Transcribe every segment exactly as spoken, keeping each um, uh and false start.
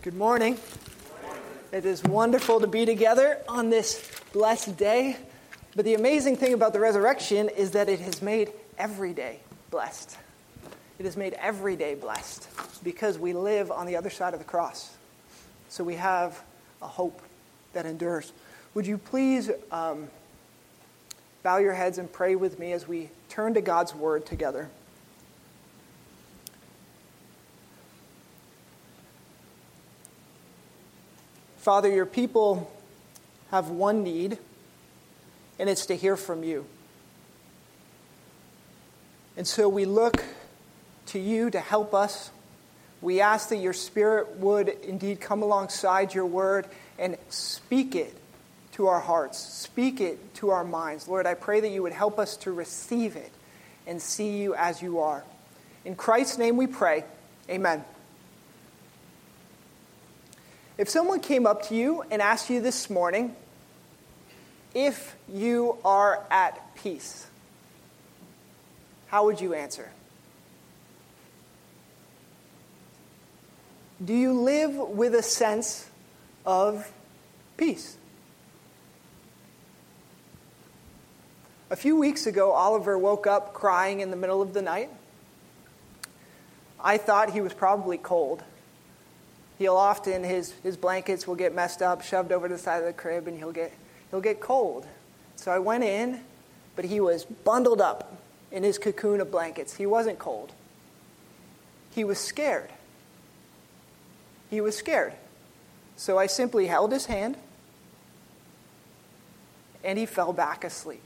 Good morning. It is wonderful to be together on this blessed day. But the amazing thing about the resurrection is that it has made every day blessed. It has made every day blessed because we live on the other side of the cross. So we have a hope that endures. Would you please um, bow your heads and pray with me as we turn to God's word together? Father, your people have one need, and it's to hear from you. And so we look to you to help us. We ask that your Spirit would indeed come alongside your word and speak it to our hearts, speak it to our minds. Lord, I pray that you would help us to receive it and see you as you are. In Christ's name we pray. Amen. If someone came up to you and asked you this morning if you are at peace, how would you answer? Do you live with a sense of peace? A few weeks ago, Oliver woke up crying in the middle of the night. I thought he was probably cold. He'll often, his, his blankets will get messed up, shoved over to the side of the crib, and he'll get he'll get cold. So I went in, but he was bundled up in his cocoon of blankets. He wasn't cold. He was scared. He was scared. So I simply held his hand, and he fell back asleep.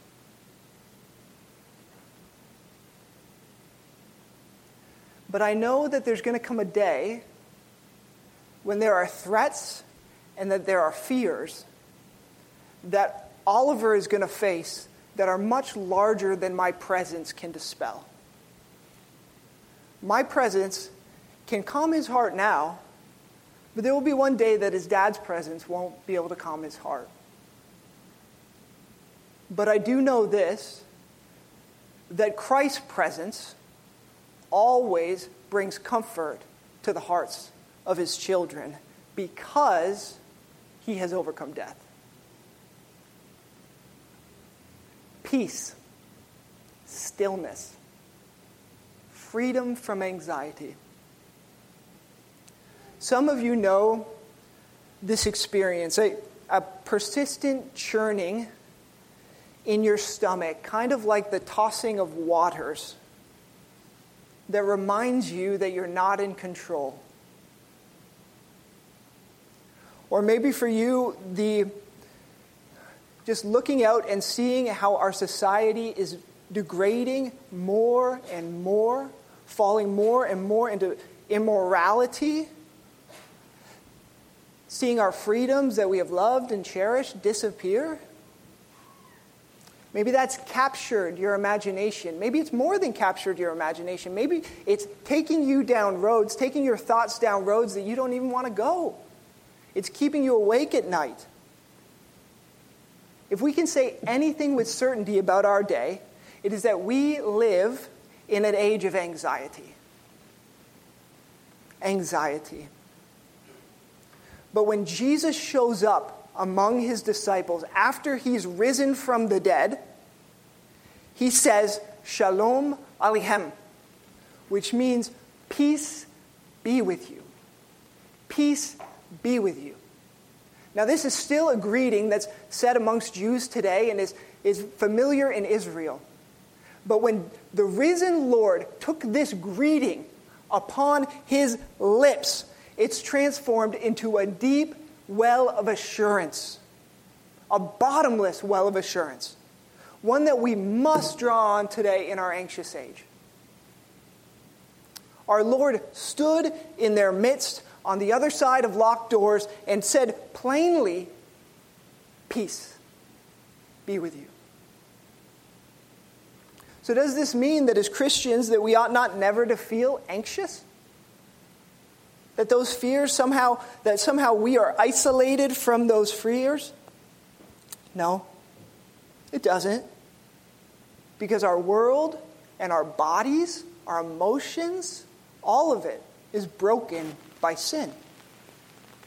But I know that there's going to come a day when there are threats and that there are fears that Oliver is going to face that are much larger than my presence can dispel. My presence can calm his heart now, but there will be one day that his dad's presence won't be able to calm his heart. But I do know this, that Christ's presence always brings comfort to the hearts of his children because he has overcome death. Peace, stillness, freedom from anxiety. Some of you know this experience, a, a persistent churning in your stomach, kind of like the tossing of waters, that reminds you that you're not in control. Or maybe for you, the just looking out and seeing how our society is degrading more and more, falling more and more into immorality, seeing our freedoms that we have loved and cherished disappear. Maybe that's captured your imagination. Maybe it's more than captured your imagination. Maybe it's taking you down roads, taking your thoughts down roads that you don't even want to go. It's keeping you awake at night. If we can say anything with certainty about our day, it is that we live in an age of anxiety. Anxiety. But when Jesus shows up among his disciples after he's risen from the dead, he says, Shalom Aleichem, which means peace be with you. Peace be with you. Now, this is still a greeting that's said amongst Jews today and is, is familiar in Israel. But when the risen Lord took this greeting upon his lips, it's transformed into a deep well of assurance, a bottomless well of assurance, one that we must draw on today in our anxious age. Our Lord stood in their midst on the other side of locked doors and said plainly, peace be with you. So does this mean that as Christians that we ought not never to feel anxious? That those fears somehow, that somehow we are isolated from those fears? No, it doesn't. Because our world and our bodies, our emotions, all of it is broken by sin.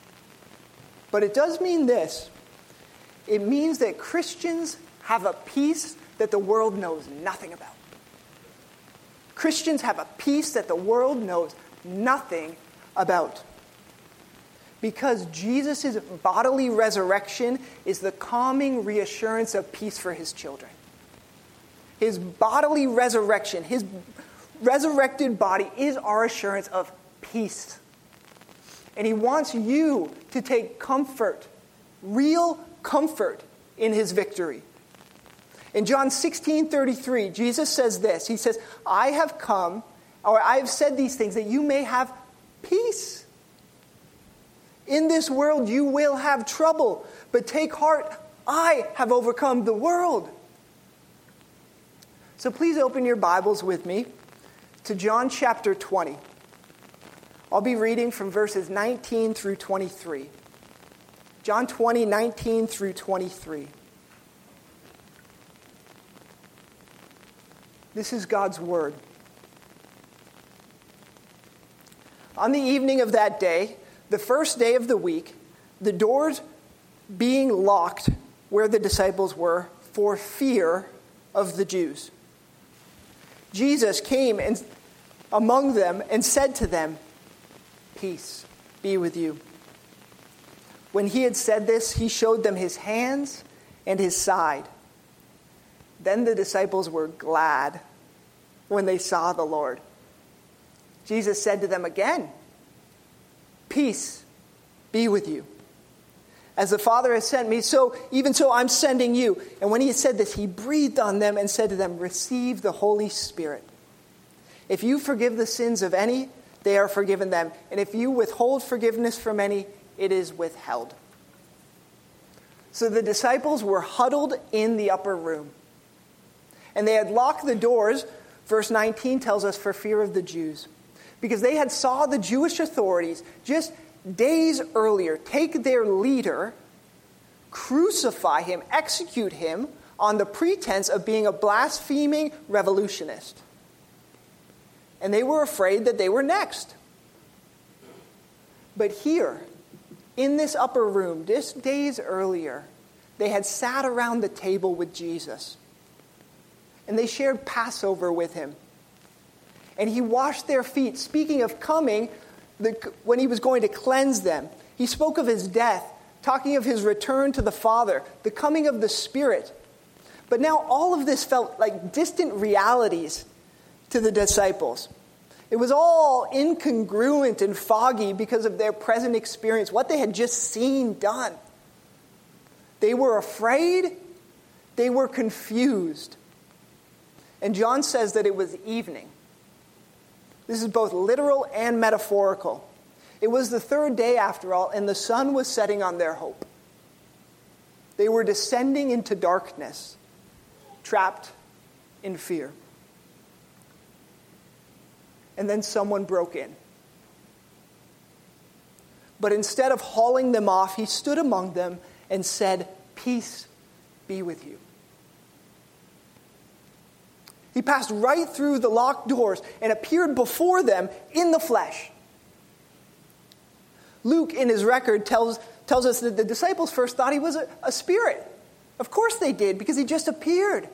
But it does mean this. It means that Christians have a peace that the world knows nothing about. Christians have a peace that the world knows nothing about. Because Jesus' bodily resurrection is the calming reassurance of peace for his children. His bodily resurrection, his resurrected body is our assurance of peace. And he wants you to take comfort, real comfort in his victory. In John sixteen thirty-three, Jesus says this. He says, I have come, or I have said these things that you may have peace. In this world you will have trouble, but take heart, I have overcome the world. So please open your Bibles with me to John chapter twenty. I'll be reading from verses nineteen through twenty-three. John twenty, nineteen through twenty-three. This is God's word. On the evening of that day, the first day of the week, the doors being locked where the disciples were for fear of the Jews, Jesus came and among them and said to them, peace be with you. When he had said this, he showed them his hands and his side. Then the disciples were glad when they saw the Lord. Jesus said to them again, peace be with you. As the Father has sent me, so even so I'm sending you. And when he had said this, he breathed on them and said to them, receive the Holy Spirit. If you forgive the sins of any, they are forgiven them. And if you withhold forgiveness from any, it is withheld. So the disciples were huddled in the upper room. And they had locked the doors, verse nineteen tells us, for fear of the Jews. Because they had saw the Jewish authorities just days earlier take their leader, crucify him, execute him on the pretense of being a blaspheming revolutionist. And they were afraid that they were next. But here, in this upper room, just days earlier, they had sat around the table with Jesus. And they shared Passover with him. And he washed their feet, speaking of coming, the, when he was going to cleanse them. He spoke of his death, talking of his return to the Father, the coming of the Spirit. But now all of this felt like distant realities to the disciples. It was all incongruent and foggy because of their present experience, what they had just seen done. They were afraid. They were confused. And John says that it was evening. This is both literal and metaphorical. It was the third day, after all, and the sun was setting on their hope. They were descending into darkness, trapped in fear. And then someone broke in. But instead of hauling them off, he stood among them and said, peace be with you. He passed right through the locked doors and appeared before them in the flesh. Luke, in his record, tells, tells us that the disciples first thought he was a, a spirit. Of course they did, because he just appeared.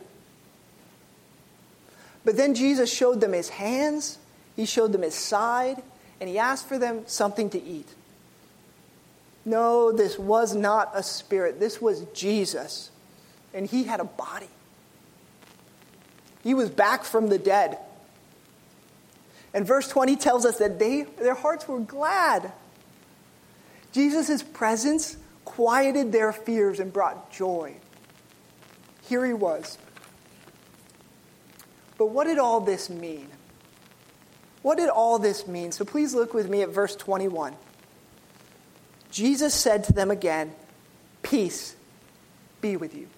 But then Jesus showed them his hands, he showed them his side, and he asked for them something to eat. No, this was not a spirit. This was Jesus. And he had a body. He was back from the dead. And verse twenty tells us that they, their hearts were glad. Jesus' presence quieted their fears and brought joy. Here he was. But what did all this mean? What did all this mean? So please look with me at verse twenty-one. Jesus said to them again, peace be with you.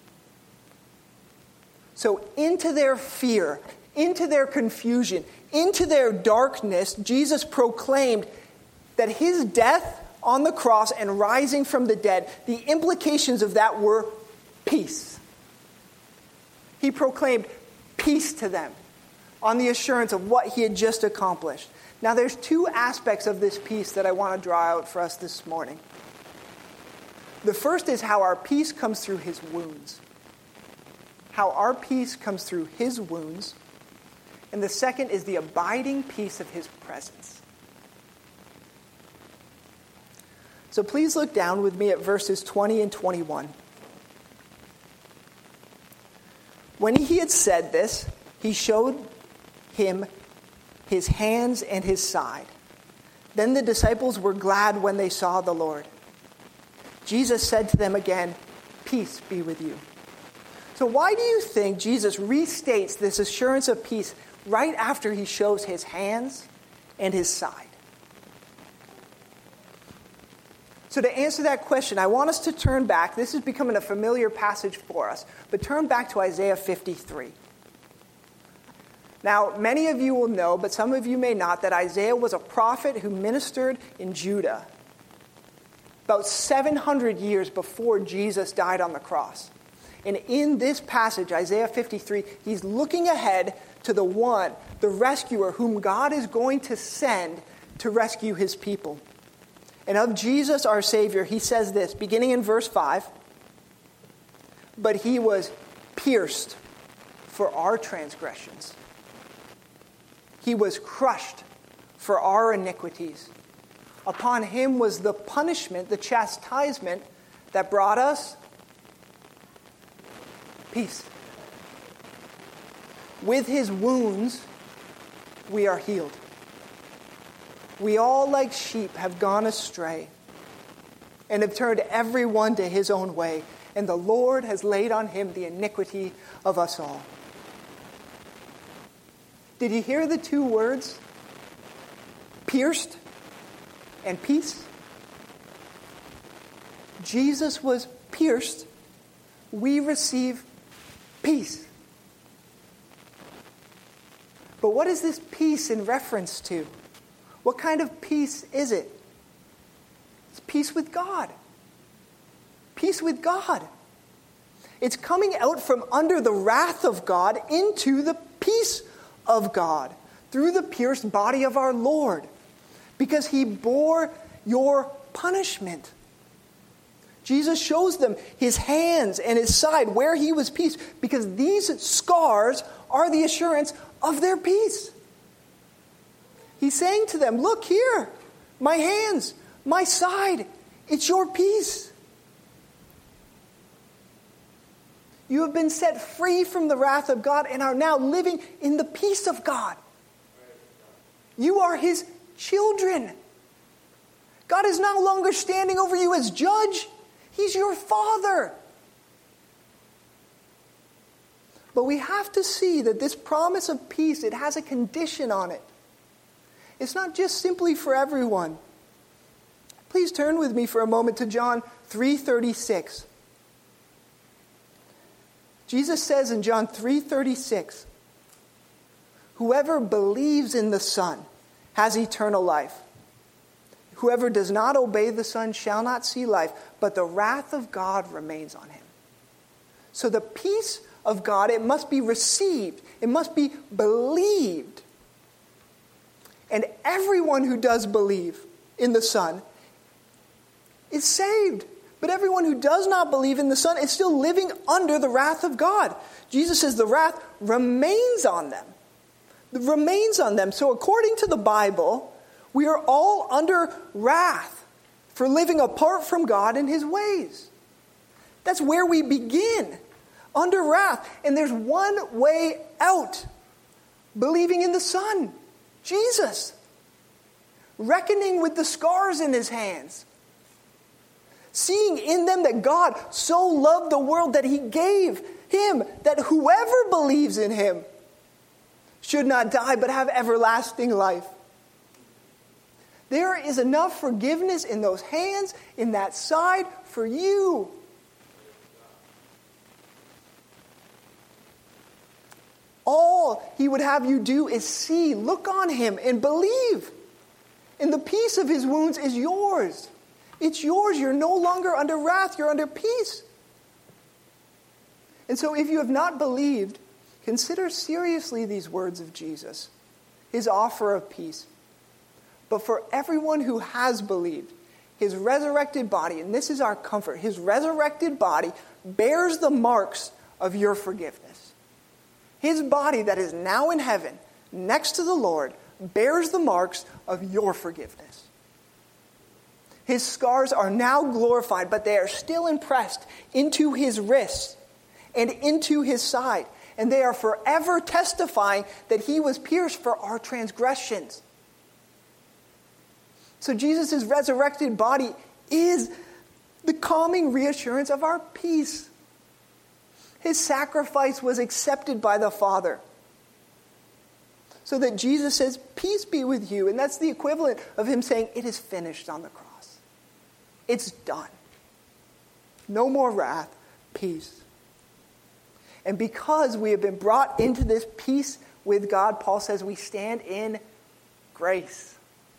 So into their fear, into their confusion, into their darkness, Jesus proclaimed that his death on the cross and rising from the dead, the implications of that were peace. He proclaimed peace to them on the assurance of what he had just accomplished. Now there's two aspects of this peace that I want to draw out for us this morning. The first is how our peace comes through his wounds. How our peace comes through his wounds. And the second is the abiding peace of his presence. So please look down with me at verses twenty and twenty-one. When he had said this, he showed him his hands and his side. Then the disciples were glad when they saw the Lord. Jesus said to them again, "Peace be with you." So why do you think Jesus restates this assurance of peace right after he shows his hands and his side? So to answer that question, I want us to turn back. This is becoming a familiar passage for us, but turn back to Isaiah fifty-three. Now, many of you will know, but some of you may not, that Isaiah was a prophet who ministered in Judah about seven hundred years before Jesus died on the cross. And in this passage, Isaiah fifty-three, he's looking ahead to the one, the rescuer, whom God is going to send to rescue his people. And of Jesus, our Savior, he says this, beginning in verse five, "But he was pierced for our transgressions. He was crushed for our iniquities. Upon him was the punishment, the chastisement that brought us peace. With his wounds, we are healed. We all, like sheep, have gone astray and have turned every one to his own way, and the Lord has laid on him the iniquity of us all." Did you hear the two words? Pierced and peace? Jesus was pierced. We receive peace. But what is this peace in reference to? What kind of peace is it? It's peace with God. Peace with God. It's coming out from under the wrath of God into the peace of God through the pierced body of our Lord, because he bore your punishment. Jesus shows them his hands and his side where he was peace, because these scars are the assurance of their peace. He's saying to them, "Look here, my hands, my side, it's your peace. You have been set free from the wrath of God and are now living in the peace of God. You are his children. God is no longer standing over you as judge. He's your father." But we have to see that this promise of peace, it has a condition on it. It's not just simply for everyone. Please turn with me for a moment to John three thirty-six. Jesus says in John three thirty-six, "Whoever believes in the Son has eternal life. Whoever does not obey the Son shall not see life, but the wrath of God remains on him." So the peace of God, it must be received. It must be believed. And everyone who does believe in the Son is saved. But everyone who does not believe in the Son is still living under the wrath of God. Jesus says the wrath remains on them. It remains on them. So according to the Bible, we are all under wrath for living apart from God and his ways. That's where we begin, under wrath. And there's one way out: believing in the Son, Jesus. Reckoning with the scars in his hands. Seeing in them that God so loved the world that he gave him, that whoever believes in him should not die but have everlasting life. There is enough forgiveness in those hands, in that side, for you. All he would have you do is see, look on him, and believe. And the peace of his wounds is yours. It's yours. You're no longer under wrath. You're under peace. And so if you have not believed, consider seriously these words of Jesus, his offer of peace. But for everyone who has believed, his resurrected body, and this is our comfort, his resurrected body bears the marks of your forgiveness. His body that is now in heaven, next to the Lord, bears the marks of your forgiveness. His scars are now glorified, but they are still impressed into his wrists and into his side. And they are forever testifying that he was pierced for our transgressions. So Jesus' resurrected body is the calming reassurance of our peace. His sacrifice was accepted by the Father. So that Jesus says, peace be with you. And that's the equivalent of him saying, it is finished on the cross. It's done. No more wrath, peace. And because we have been brought into this peace with God, Paul says we stand in grace.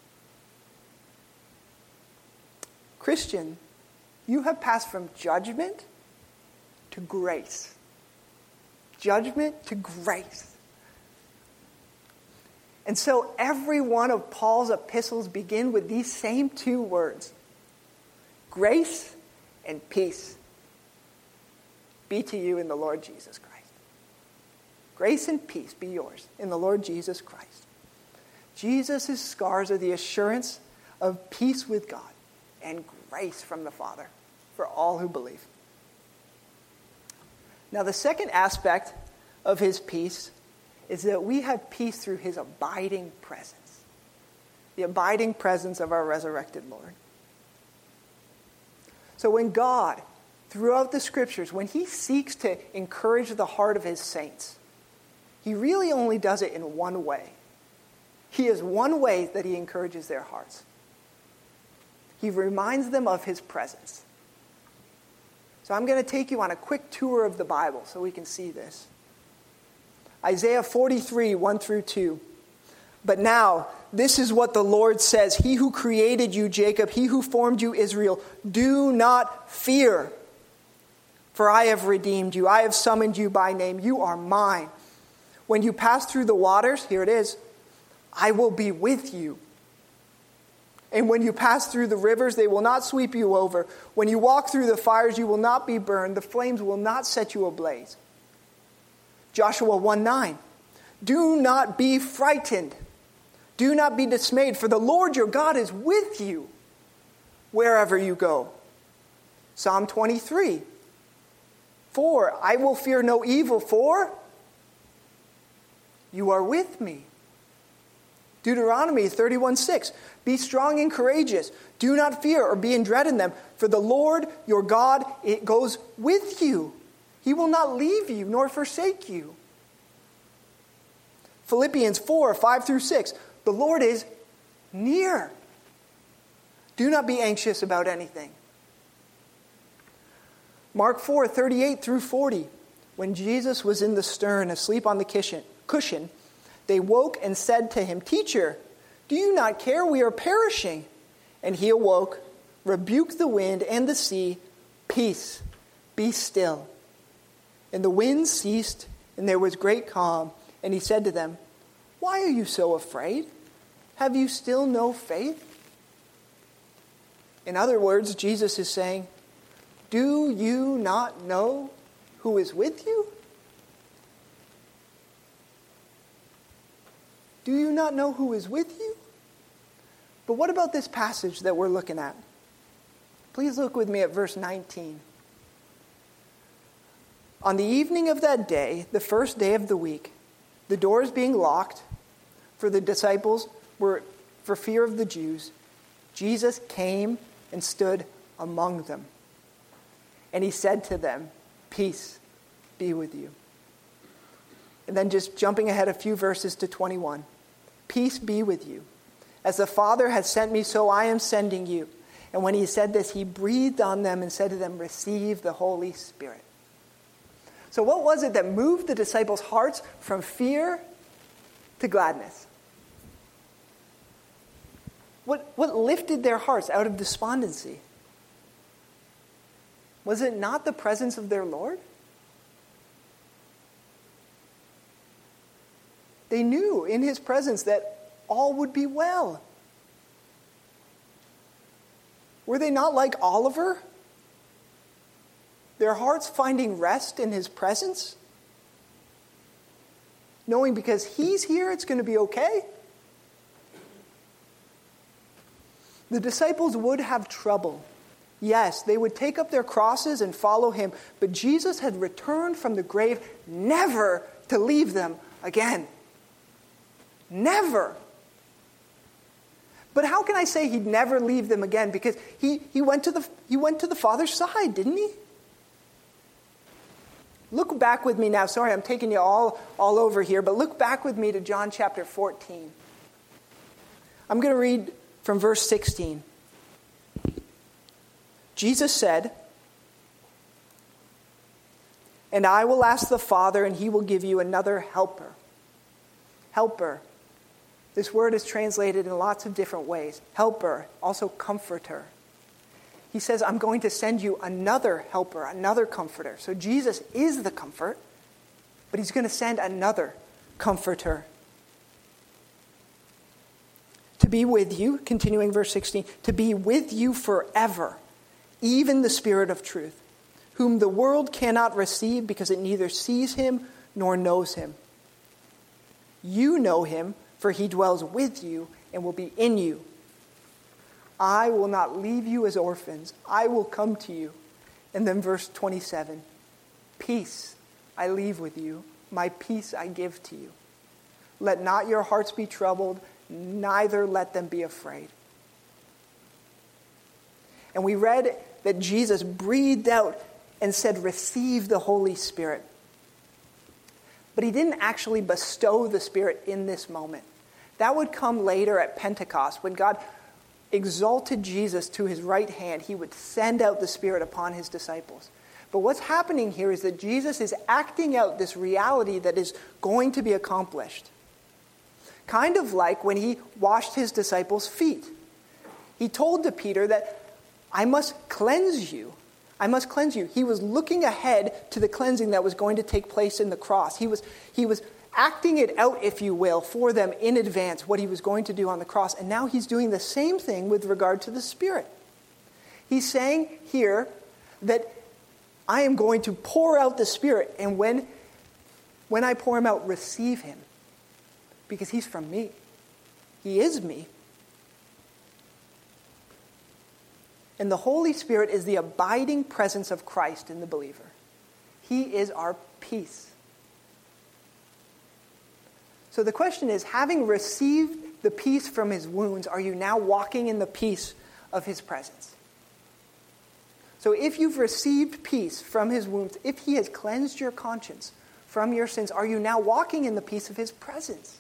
Christian, you have passed from judgment to grace. Judgment to grace. And so every one of Paul's epistles begin with these same two words. Grace and peace be to you in the Lord Jesus Christ. Grace and peace be yours in the Lord Jesus Christ. Jesus' scars are the assurance of peace with God and grace from the Father for all who believe. Now, the second aspect of his peace is that we have peace through his abiding presence. The abiding presence of our resurrected Lord. So when God, throughout the scriptures, when he seeks to encourage the heart of his saints, he really only does it in one way. He has one way that he encourages their hearts. He reminds them of his presence. So I'm going to take you on a quick tour of the Bible so we can see this. Isaiah forty-three, one through two. But now, this is what the Lord says. He who created you, Jacob, he who formed you, Israel, do not fear. For I have redeemed you. I have summoned you by name. You are mine. When you pass through the waters, here it is, I will be with you. And when you pass through the rivers, they will not sweep you over. When you walk through the fires, you will not be burned. The flames will not set you ablaze. Joshua one nine. Do not be frightened. Do not be dismayed, for the Lord your God is with you wherever you go. Psalm twenty-three. For I will fear no evil, for you are with me. Deuteronomy thirty-one six. Be strong and courageous. Do not fear or be in dread in them, for the Lord your God, it goes with you. He will not leave you nor forsake you. Philippians four five through six. The Lord is near. Do not be anxious about anything. Mark four thirty-eight through forty. When Jesus was in the stern, asleep on the cushion, they woke and said to him, Teacher, do you not care? We are perishing. And he awoke, rebuked the wind and the sea. Peace, be still. And the wind ceased, and there was great calm. And he said to them, Why are you so afraid? Have you still no faith? In other words, Jesus is saying, do you not know who is with you? Do you not know who is with you? But what about this passage that we're looking at? Please look with me at verse nineteen. On the evening of that day, the first day of the week, the doors being locked for the disciples were for fear of the Jews, Jesus came and stood among them. And he said to them, Peace be with you. And then just jumping ahead a few verses to twenty-one. Peace be with you. As the Father has sent me, so I am sending you. And when he said this, he breathed on them and said to them, Receive the Holy Spirit. So what was it that moved the disciples' hearts from fear to gladness? What, what lifted their hearts out of despondency? Was it not the presence of their Lord? They knew in his presence that all would be well. Were they not like Oliver? Their hearts finding rest in his presence? Knowing because he's here, it's going to be okay? The disciples would have trouble. Yes, they would take up their crosses and follow him, but Jesus had returned from the grave never to leave them again. Never. But how can I say he'd never leave them again? Because he, he, went to the, he went to the Father's side, didn't he? Look back with me now. Sorry, I'm taking you all, all over here, but look back with me to John chapter fourteen. I'm going to read from verse sixteen. Jesus said, "And I will ask the Father, and he will give you another helper." Helper. This word is translated in lots of different ways. Helper, also comforter. He says, I'm going to send you another helper, another comforter. So Jesus is the comfort, but he's going to send another comforter. To be with you, continuing verse sixteen, to be with you forever, even the Spirit of truth, whom the world cannot receive because it neither sees him nor knows him. You know him, for he dwells with you and will be in you. I will not leave you as orphans. I will come to you. And then verse twenty-seven, peace I leave with you, my peace I give to you. Let not your hearts be troubled, neither let them be afraid. And we read that Jesus breathed out and said, receive the Holy Spirit. But he didn't actually bestow the Spirit in this moment. That would come later at Pentecost. When God exalted Jesus to his right hand, he would send out the Spirit upon his disciples. But what's happening here is that Jesus is acting out this reality that is going to be accomplished. Kind of like when he washed his disciples' feet. He told to Peter that, I must cleanse you. I must cleanse you. He was looking ahead to the cleansing that was going to take place in the cross. He was, he was acting it out, if you will, for them in advance, what he was going to do on the cross. And now he's doing the same thing with regard to the Spirit. He's saying here that I am going to pour out the Spirit, and when, when I pour him out, receive him. Because he's from me. He is me. And the Holy Spirit is the abiding presence of Christ in the believer. He is our peace. So the question is, having received the peace from his wounds, are you now walking in the peace of his presence? So if you've received peace from his wounds, if he has cleansed your conscience from your sins, are you now walking in the peace of his presence?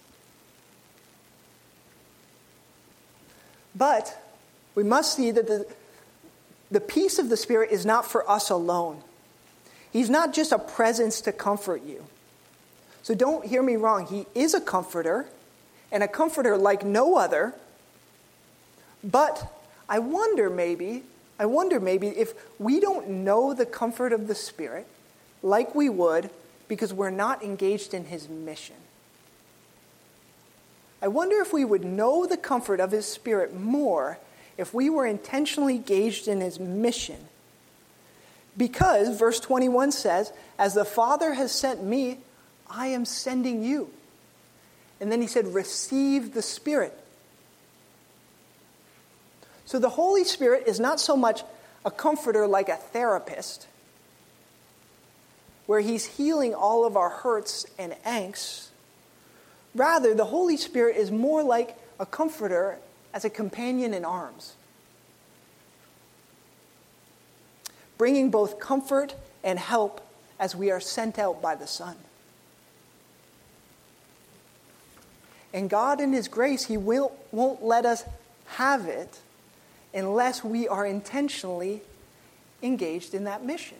But we must see that the The peace of the Spirit is not for us alone. He's not just a presence to comfort you. So don't hear me wrong. He is a comforter, and a comforter like no other. But I wonder maybe, I wonder maybe if we don't know the comfort of the Spirit like we would because we're not engaged in his mission. I wonder if we would know the comfort of his Spirit more if we were intentionally engaged in his mission. Because, verse twenty-one says, as the Father has sent me, I am sending you. And then he said, receive the Spirit. So the Holy Spirit is not so much a comforter like a therapist, where he's healing all of our hurts and angsts. Rather, the Holy Spirit is more like a comforter as a companion in arms, bringing both comfort and help as we are sent out by the Son. And God in his grace, he will, won't let us have it unless we are intentionally engaged in that mission.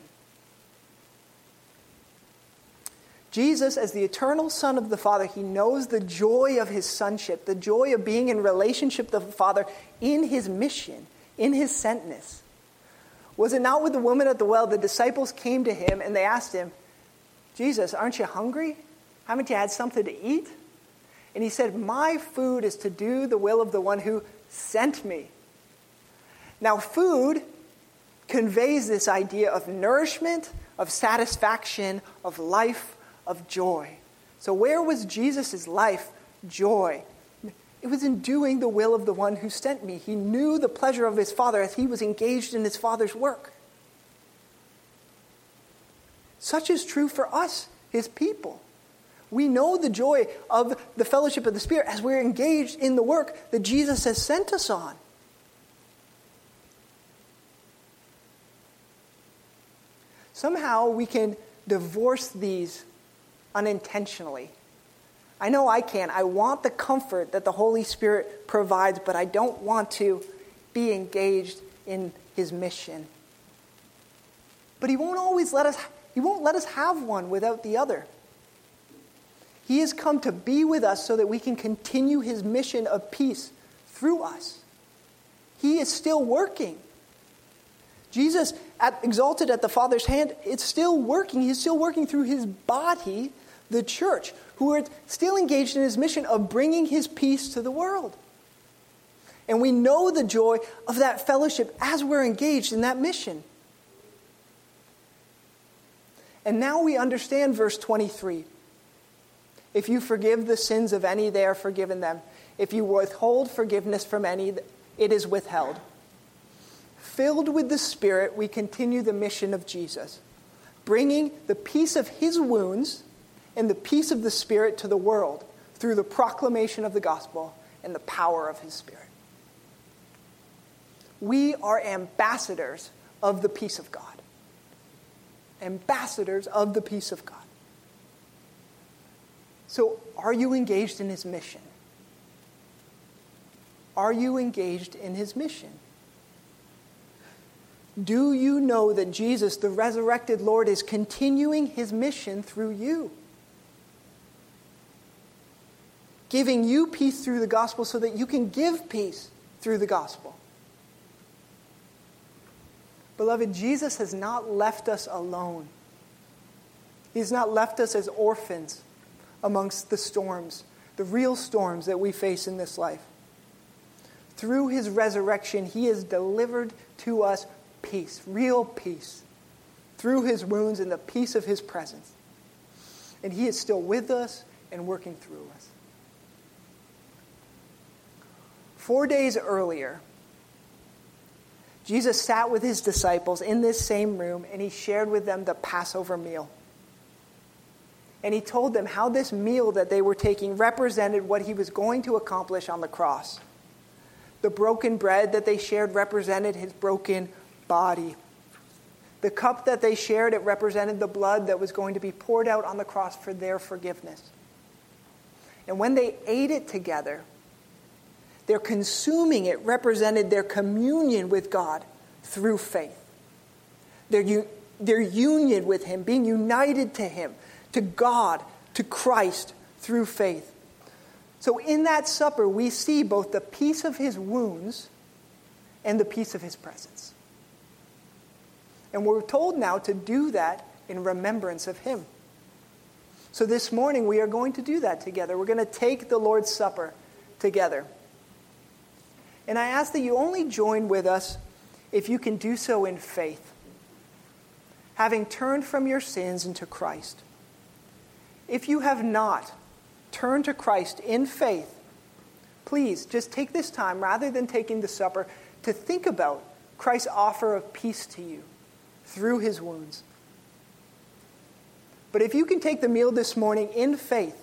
Jesus, as the eternal Son of the Father, he knows the joy of his sonship, the joy of being in relationship with the Father in his mission, in his sentness. Was it not with the woman at the well, the disciples came to him and they asked him, Jesus, aren't you hungry? Haven't you had something to eat? And he said, my food is to do the will of the one who sent me. Now, food conveys this idea of nourishment, of satisfaction, of life, of joy. So where was Jesus' life joy? It was in doing the will of the one who sent me. He knew the pleasure of his Father as he was engaged in his Father's work. Such is true for us, his people. We know the joy of the fellowship of the Spirit as we're engaged in the work that Jesus has sent us on. Somehow we can divorce these unintentionally. I know I can. I want the comfort that the Holy Spirit provides, but I don't want to be engaged in his mission. But he won't always let us, he won't let us have one without the other. He has come to be with us so that we can continue his mission of peace through us. He is still working. Jesus, at, exalted at the Father's hand, it's still working. He's still working through his body, the church, who are still engaged in his mission of bringing his peace to the world. And we know the joy of that fellowship as we're engaged in that mission. And now we understand verse twenty-three. If you forgive the sins of any, they are forgiven them. If you withhold forgiveness from any, it is withheld. Filled with the Spirit, we continue the mission of Jesus, bringing the peace of his wounds and the peace of the Spirit to the world through the proclamation of the gospel and the power of his Spirit. We are ambassadors of the peace of God. Ambassadors of the peace of God. So, are you engaged in his mission? Are you engaged in his mission? Do you know that Jesus, the resurrected Lord, is continuing his mission through you? Giving you peace through the gospel so that you can give peace through the gospel. Beloved, Jesus has not left us alone. He's not left us as orphans amongst the storms, the real storms that we face in this life. Through his resurrection, he has delivered to us peace, real peace, through his wounds and the peace of his presence. And he is still with us and working through us. Four days earlier, Jesus sat with his disciples in this same room and he shared with them the Passover meal. And he told them how this meal that they were taking represented what he was going to accomplish on the cross. The broken bread that they shared represented his broken body. The cup that they shared, it represented the blood that was going to be poured out on the cross for their forgiveness. And when they ate it together, their consuming it represented their communion with God through faith. Their, their union with him, being united to him, to God, to Christ through faith. So in that supper, we see both the peace of his wounds and the peace of his presence. And we're told now to do that in remembrance of him. So this morning, we are going to do that together. We're going to take the Lord's Supper together. And I ask that you only join with us if you can do so in faith, having turned from your sins into Christ. If you have not turned to Christ in faith, please just take this time, rather than taking the supper, to think about Christ's offer of peace to you through his wounds. But if you can take the meal this morning in faith,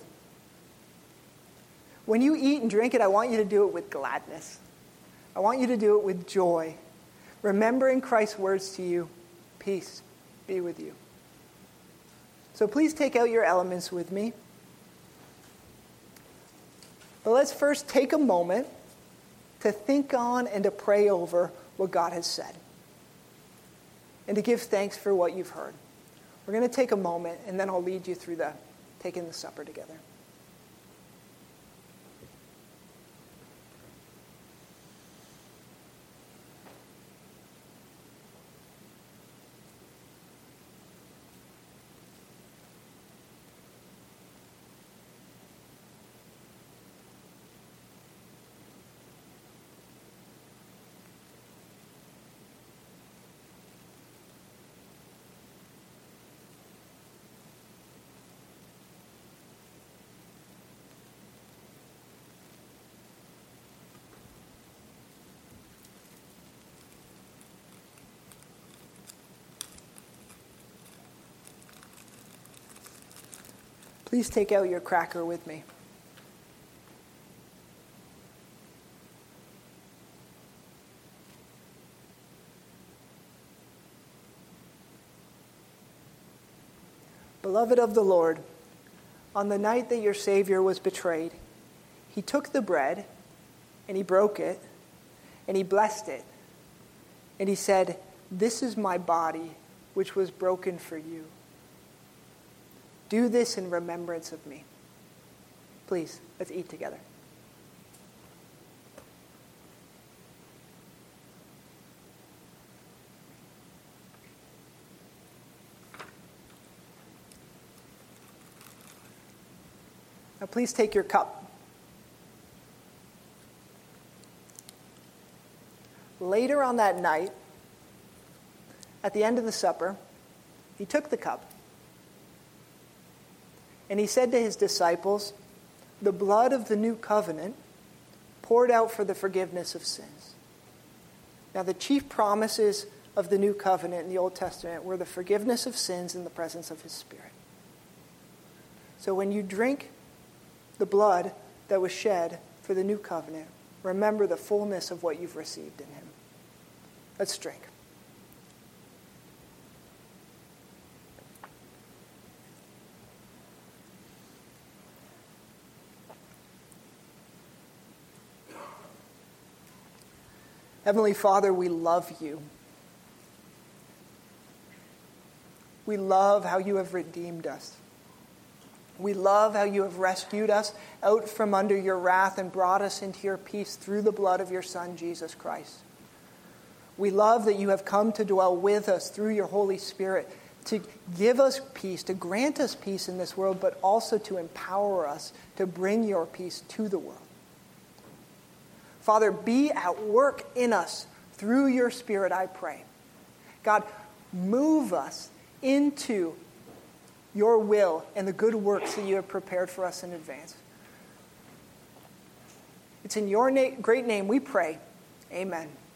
when you eat and drink it, I want you to do it with gladness. I want you to do it with joy, remembering Christ's words to you, peace be with you. So please take out your elements with me. But let's first take a moment to think on and to pray over what God has said, and to give thanks for what you've heard. We're going to take a moment, and then I'll lead you through the taking the supper together. Please take out your cracker with me. Beloved of the Lord, on the night that your Savior was betrayed, he took the bread and he broke it and he blessed it. And he said, "This is my body, which was broken for you. Do this in remembrance of me." Please, let's eat together. Now please take your cup. Later on that night, at the end of the supper, he took the cup and he said to his disciples, "The blood of the new covenant poured out for the forgiveness of sins." Now the chief promises of the new covenant in the Old Testament were the forgiveness of sins in the presence of his Spirit. So when you drink the blood that was shed for the new covenant, remember the fullness of what you've received in him. Let's drink. Heavenly Father, we love you. We love how you have redeemed us. We love how you have rescued us out from under your wrath and brought us into your peace through the blood of your Son, Jesus Christ. We love that you have come to dwell with us through your Holy Spirit to give us peace, to grant us peace in this world, but also to empower us to bring your peace to the world. Father, be at work in us through your Spirit, I pray. God, move us into your will and the good works that you have prepared for us in advance. It's in your na- great name we pray. Amen.